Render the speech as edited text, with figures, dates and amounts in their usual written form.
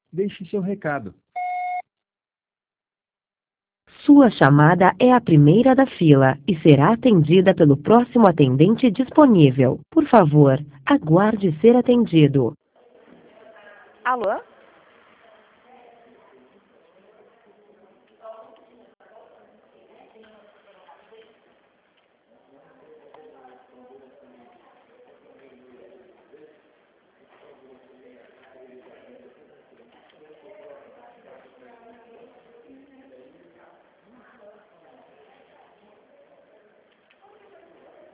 Deixe seu recado. Sua chamada é a primeira da fila e será atendida pelo próximo atendente disponível. Por favor, aguarde ser atendido. Alô?